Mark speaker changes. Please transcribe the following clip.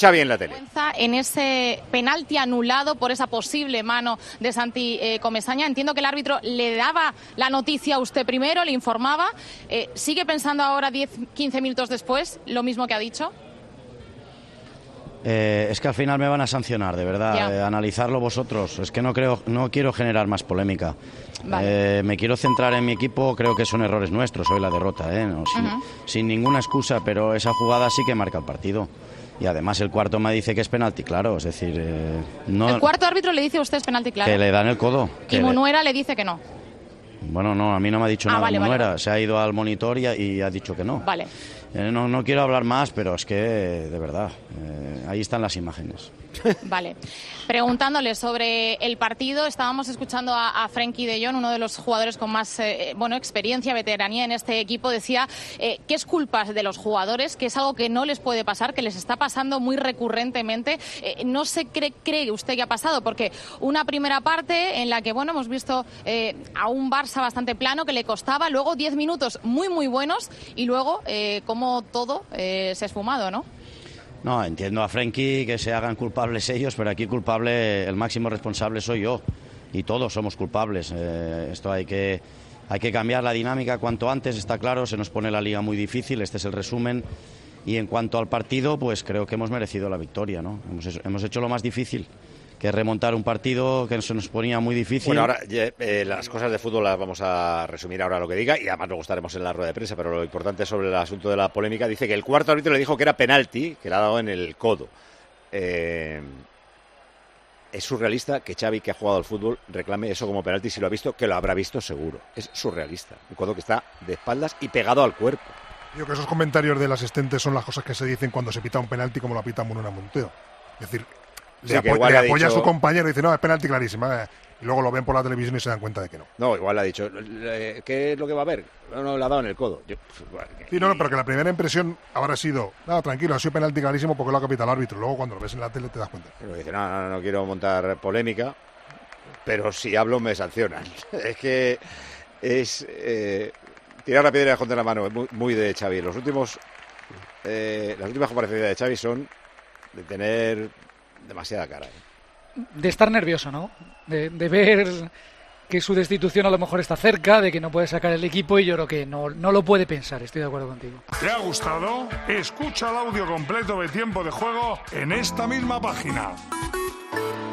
Speaker 1: Xavi en la tele.
Speaker 2: En ese penalti anulado por esa posible mano de Santi Comesaña, entiendo que el árbitro le daba la noticia a usted primero, le informaba. ¿Sigue pensando ahora, 10-15 minutos después, lo mismo que ha dicho?
Speaker 3: Es que al final me van a sancionar, de verdad. Analizarlo vosotros. Es que no quiero generar más polémica. Vale. Me quiero centrar en mi equipo. Creo que son errores nuestros hoy la derrota, no, sin ninguna excusa, pero esa jugada sí que marca el partido. Y además el cuarto me dice que es penalti claro, es decir, no.
Speaker 2: El cuarto árbitro le dice a usted es penalti claro.
Speaker 3: Que le dan el codo.
Speaker 2: Y Munuera le dice que no.
Speaker 3: Bueno, no, a mí no me ha dicho nada Munuera. Se ha ido al monitor y ha dicho que no.
Speaker 2: Vale.
Speaker 3: No quiero hablar más, pero es que, de verdad, ahí están las imágenes.
Speaker 2: Vale. Preguntándole sobre el partido, estábamos escuchando a Frenkie de Jong, uno de los jugadores con más experiencia, veteranía en este equipo. Decía que es culpa de los jugadores, que es algo que no les puede pasar, que les está pasando muy recurrentemente. No sé qué cree usted que ha pasado, porque una primera parte en la que hemos visto a un Barça bastante plano, que le costaba, luego 10 minutos muy buenos y luego como todo se ha esfumado, ¿no?
Speaker 3: No, entiendo a Frenkie que se hagan culpables ellos, pero aquí culpable, el máximo responsable soy yo. Y todos somos culpables. Esto hay que cambiar la dinámica cuanto antes, está claro, se nos pone la liga muy difícil, este es el resumen. Y en cuanto al partido, pues creo que hemos merecido la victoria, ¿no? Hemos hecho lo más difícil, que es remontar un partido que se nos ponía muy difícil.
Speaker 1: Bueno, ahora las cosas de fútbol las vamos a resumir ahora lo que diga, y además luego estaremos en la rueda de prensa, pero lo importante sobre el asunto de la polémica, dice que el cuarto árbitro le dijo que era penalti, que le ha dado en el codo. Es surrealista que Xavi, que ha jugado al fútbol, reclame eso como penalti si lo ha visto, que lo habrá visto seguro. Es surrealista, un codo que está de espaldas y pegado al cuerpo.
Speaker 4: Yo creo que esos comentarios del asistente son las cosas que se dicen cuando se pita un penalti como lo pita Munuera Monteo. Es decir, le apoya a su compañero y dice, no, es penalti clarísima. Y luego lo ven por la televisión y se dan cuenta de que no.
Speaker 1: No, igual le ha dicho, ¿qué es lo que va a haber? No, le ha dado en el codo.
Speaker 4: Sí, no, pero que la primera impresión habrá sido, no, tranquilo, ha sido penalti clarísimo porque lo ha capitado el árbitro. Luego cuando lo ves en la tele te das cuenta.
Speaker 1: Pero dice, no quiero montar polémica, pero si hablo me sancionan. Es que es tirar la piedra y esconder la mano, es muy de Xavi. Las últimas comparecencias de Xavi son de tener demasiada cara.
Speaker 5: De estar nervioso, ¿no? De ver que su destitución a lo mejor está cerca, de que no puede sacar el equipo, y yo creo que no lo puede pensar, estoy de acuerdo contigo.
Speaker 6: ¿Te ha gustado? Escucha el audio completo de Tiempo de Juego en esta misma página.